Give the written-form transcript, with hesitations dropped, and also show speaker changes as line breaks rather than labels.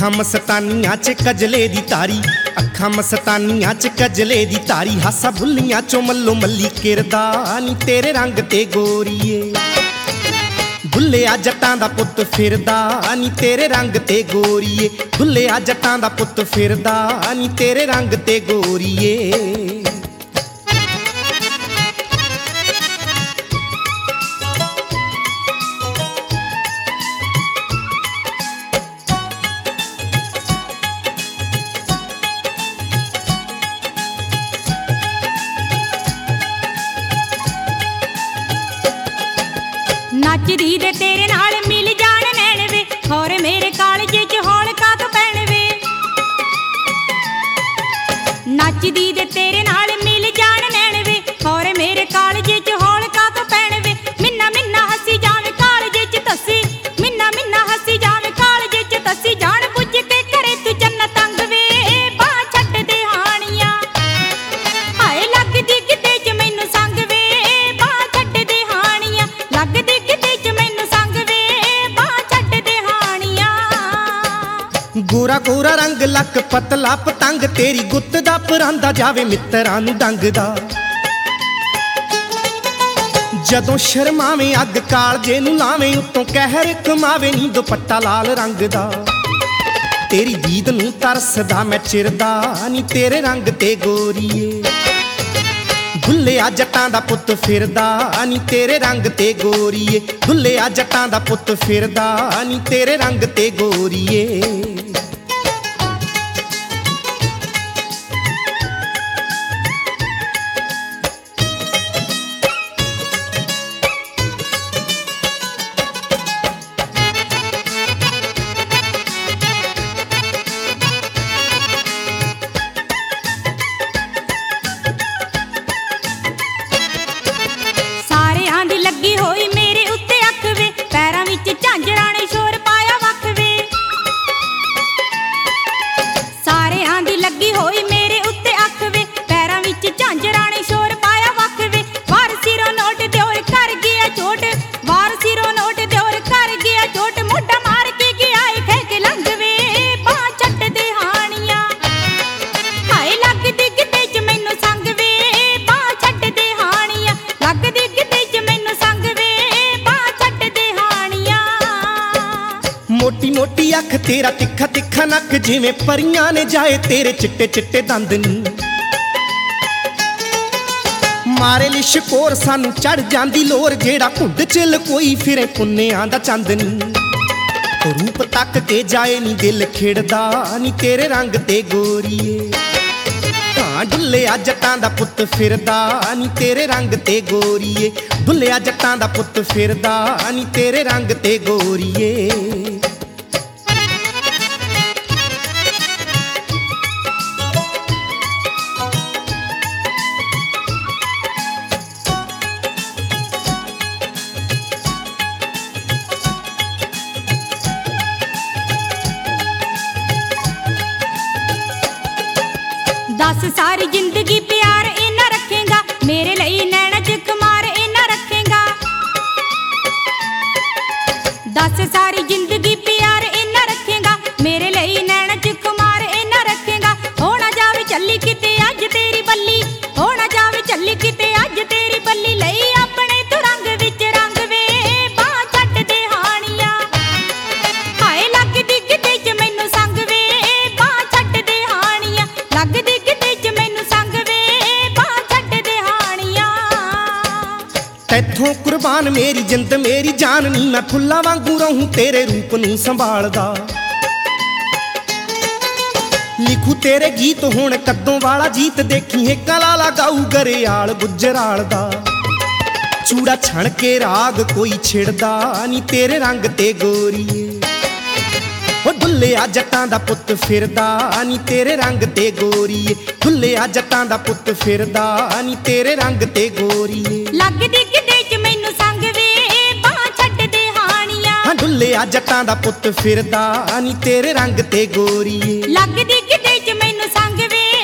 ਅੱਖਾਂ ਮਸਤਾਨੀਆਂ ਚ ਕਜਲੇ ਦੀ ਤਾਰੀ, ਅੱਖਾਂ ਮਸਤਾਨੀਆਂ ਚ ਕਜਲੇ ਦੀ ਤਾਰੀ, ਹਾਸਾ ਬੁੱਲੀਆਂ ਚੋਂ ਮੱਲੋ ਮੱਲੀ ਕਿਰਦਾ ਨੀ ਤੇਰੇ ਰੰਗ ਤੇ ਗੋਰੀਏ। ਭੁੱਲਿਆ ਜੱਟਾਂ ਦਾ ਪੁੱਤ ਫਿਰਦਾ ਨੀ ਤੇਰੇ ਰੰਗ ਤੇ ਗੋਰੀਏ, ਭੁੱਲਿਆ ਜੱਟਾਂ ਦਾ ਪੁੱਤ ਫਿਰਦਾ ਨੀ ਤੇਰੇ ਰੰਗ ਤੇ ਗੋਰੀਏ।
ਨੱਚਦੀ ਦੇ ਤੇਰੇ ਨਾਲ ਮਿਲ ਜਾਣ ਨੈਣ ਵੇ, ਖੌਰੇ ਮੇਰੇ ਕਾਲਜੇ ਚ ਹੌਲ ਕਾਹਤੋਂ ਪੈਣ ਵੇ। ਨੱਚਦੀ ਦੇ ਤੇਰੇ ਨਾਲ ਮਿਲ ਜਾਣ ਨੈਣ ਵੇ, ਖੌਰੇ ਮੇਰੇ ਕਾਲਜੇ ਚ ਹੌਲ ਕਾਹਤੋਂ ਪੈਣ ਵੇ। ਮਿੰਨਾ ਮਿੰਨਾ ਹੱਸੀ ਜਾਵੇਂ ਕਾਲਜੇ ਚ ਤੱਸੀ, ਮਿੰਨਾ ਮਿੰਨਾ ਹੱਸੀ ਜਾਵੇਂ ਕਾਲਜੇ ਚ ਤੱਸੀ, ਜਾਣ ਬੁੱਝ ਕੇ ਕਰੇ ਤੂੰ ਚੰਨ ਤੰਗ ਵੇ ਬਾਹ ਛੱਡ ਦੇ ਹਾਣੀਆਂ। ਹਾਏ ਲੱਗਦੀ ਕਿਤੇ ਚ ਮੈਨੂੰ ਸੰਗ ਵੇ ਬਾਹ ਛੱਡ ਦੇ ਹਾਣੀਆਂ, ਲੱਗਦੀ
ਗੋਰਾ ਗੋਰਾ ਰੰਗ ਲੱਕ ਪਤਲਾ ਪਤੰਗ, ਤੇਰੀ ਗੁੱਤ ਦਾ ਪਰਾਂਦਾ ਜਾਵੇ ਮਿੱਤਰਾਂ ਨੂੰ ਡੰਗਦਾ। ਜਦੋਂ ਸ਼ਰਮਾਵੇਂ ਅੱਗ ਕਾਲਜੇ ਨੂੰ ਲਾਵੇਂ, ਉੱਤੋਂ ਕਹਿਰ ਕਮਾਵੇ ਨੀ ਦੁਪੱਟਾ ਲਾਲ ਰੰਗ ਦਾ। ਤੇਰੀ ਦੀਦ ਨੂੰ ਤਰਸਦਾ ਮੈਂ ਚਿਰਦਾ ਨੀ ਤੇਰੇ ਰੰਗ ਤੇ ਗੋਰੀਏ। ਭੁੱਲਿਆ ਜੱਟਾਂ ਦਾ ਪੁੱਤ ਫਿਰਦਾ ਨੀ ਤੇਰੇ ਰੰਗ ਤੇ ਗੋਰੀਏ, ਭੁੱਲਿਆ ਜੱਟਾਂ ਦਾ ਪੁੱਤ ਫਿਰਦਾ ਨੀ ਤੇਰੇ ਰੰਗ ਤੇ ਗੋਰੀਏ।
ਸਾਰਿਆਂ ਦੀ ਲੱਗੀ ਹੋਈ ਮੇਰੇ ਉੱਤੇ ਅੱਖ ਵੇ, ਪੈਰਾਂ ਵਿੱਚ ਝਾਂਜਰਾਂ ਨੇ ਸ਼ੋਰ ਪਾਇਆ ਵੱਖ ਵੇ। ਸਾਰਿਆਂ ਦੀ ਲੱਗੀ ਹੋਈ ਮੇਰੇ ਉੱਤੇ ਅੱਖ ਵੇ, ਪੈਰਾਂ ਵਿੱਚ ਝਾਂਜਰਾਂ ਨੇ ਸ਼ੋਰ ਪਾਇਆ ਵੱਖ ਵੇ। ਵਾਰ ਸਿਰੋਂ ਨੋਟ ਦਿਓਰ ਕਰ ਗਿਆ ਚੋਟ, ਵਾਰ ਸਿਰੋਂ ਨੋਟ ਦਿਓਰ ਕਰ ਗਿਆ ਚੋਟ, ਮੋਢਾ ਮਾਰ ਕੇ ਗਿਆ ਏ ਖਹਿ ਕੇ ਲੰਘ ਵੇ ਬਾਹ ਛੱਡ ਦੇ ਹਾਣੀਆਂ। ਹਾਏ ਲੱਗਦੀ ਕਿਤੇ ਚ ਮੈਨੂੰ ਸੰਗ ਵੇ ਬਾਹ ਛੱਡ ਦੇ ਹਾਣੀਆਂ, ਲੱਗਦੀ ਕਿਤੇ ਚ ਮੈਨੂੰ ਸੰਗ ਵੇ ਬਾਹ ਛੱਡ ਦੇ ਹਾਣੀਆਂ।
ਮੋਟੀ ਮੋਟੀ ਅੱਖ ਤੇਰਾ ਤਿੱਖਾ ਤਿੱਖਾ ਨੱਕ, ਜਿਵੇਂ ਪਰੀਆਂ ਨੇ ਜਾਏ ਤੇਰੇ ਚਿੱਟੇ ਚਿੱਟੇ ਦੰਦ ਨੀ। ਮਾਰੇ ਲਿਸ਼ਕੋਰ ਸਾਨੂੰ ਚੜ ਜਾਂਦੀ ਲੋਰ, ਜਿਹੜਾ ਘੁੰਡ ਚ ਲਕੋਈ ਫਿਰੇ ਪੁੰਨਿਆਂ ਦਾ ਚੰਦ ਨੀ। ਰੂਪ ਤੱਕ ਕੇ ਜਾਏ ਨੀ ਦਿਲ ਖਿੜਦਾ ਨੀ ਤੇਰੇ ਰੰਗ ਤੇ ਗੋਰੀਏ। ਹਾਂ ਡੁੱਲਿਆ ਜੱਟਾਂ ਦਾ ਪੁੱਤ ਫਿਰਦਾ ਨੀ ਤੇਰੇ ਰੰਗ ਤੇ ਗੋਰੀਏ, ਡੁੱਲਿਆ ਜੱਟਾਂ ਦਾ ਪੁੱਤ ਫਿਰਦਾ ਨੀ ਤੇਰੇ ਰੰਗ ਤੇ ਗੋਰੀਏ।
ਦੱਸ ਸਾਰੀ ਜ਼ਿੰਦਗੀ ਪਿਆਰ ਇਹਨਾਂ ਰੱਖੇਗਾ, ਮੇਰੇ ਲਈ ਨੈਣਾ ਚ ਖੁਮਾਰ ਇਹਨਾਂ ਰੱਖੇਗਾ। ਦੱਸ ਸਾਰੀ ਜ਼ਿੰਦਗੀ ਪਿਆਰ ਇਹਨਾਂ ਰੱਖੇਗਾ, ਮੇਰੇ ਲਈ ਨੈਣਾ ਚ ਖੁਮਾਰ ਇਹਨਾਂ ਰੱਖੇਗਾ। ਹੋ ਨਾ ਜਾਵੇ ਚੱਲੀ ਕਿਤੇ ਅੱਜ ਤੇਰੀ ਬੱਲੀ, ਹੋ ਨਾ ਜਾਵੇ ਚੱਲੀ ਕਿਤੇ ਅੱਜ ਤੇਰੀ ਬੱਲੀ, ਲਈ ਆਪਣੇ ਤੂੰ ਰੰਗ ਵਿੱਚ ਰੰਗ ਵੇ ਬਾਹ ਛੱਡ ਦੇ ਹਾਣੀਆਂ। ਹਾਏ ਲੱਗਦੀ ਕਿਤੇ ਚ ਮੈਨੂੰ ਸੰਗ ਵੇ ਬਾਹ ਛੱਡ ਦੇ ਹਾਣੀਆਂ, ਲੱਗਦੀ
ਤੈਥੋਂ ਕੁਰਬਾਨ ਮੇਰੀ ਜਿੰਦ ਮੇਰੀ ਜਾਨ ਨੀ, ਮੈਂ ਫੁੱਲਾਂ ਵਾਂਗੂ ਰਹੂੰ ਤੇਰੇ ਰੂਪ ਨੂੰ ਸੰਭਾਲਦਾ। ਲਿਖੂ ਤੇਰੇ ਗੀਤ ਹੁਣ ਕੱਦੋਂ ਵਾਲਾ ਜੀਤ, ਦੇਖੀ ਹੇਕਾਂ ਲਾਲਾ ਗਾਊ ਗਰੇਆਲ ਗੁੱਜਰਾਲ ਦਾ। ਚੂੜਾ ਛਣ ਕੇ ਰਾਗ ਕੋਈ ਛਿੜਦਾ ਨੀ ਤੇਰੇ ਰੰਗ ਤੇ ਗੋਰੀਏ। ਉਹ ਡੁੱਲਿਆ ਜੱਟਾਂ ਦਾ ਪੁੱਤ ਫਿਰਦਾ ਨੀ ਤੇਰੇ ਰੰਗ ਤੇ ਗੋਰੀਏ, ਡੁੱਲਿਆ ਜੱਟਾਂ ਦਾ ਪੁੱਤ ਫਿਰਦਾ ਨੀ ਤੇਰੇ ਰੰਗ ਤੇ ਗੋਰੀਏ।
ਲੱਗਦੀ ਕਿਤੇ ਚ ਮੈਨੂੰ ਸੰਗ ਵੇ ਬਾਹ ਛੱਡ ਦੇ ਹਾਣੀਆਂ।
ਹਾਂ ਡੁੱਲਿਆ ਜੱਟਾਂ ਦਾ ਪੁੱਤ ਫਿਰਦਾ ਨੀ ਤੇਰੇ ਰੰਗ ਤੇ ਗੋਰੀਏ,
ਲੱਗਦੀ ਕਿਤੇ ਚ ਮੈਨੂੰ ਸੰਗ ਵੇ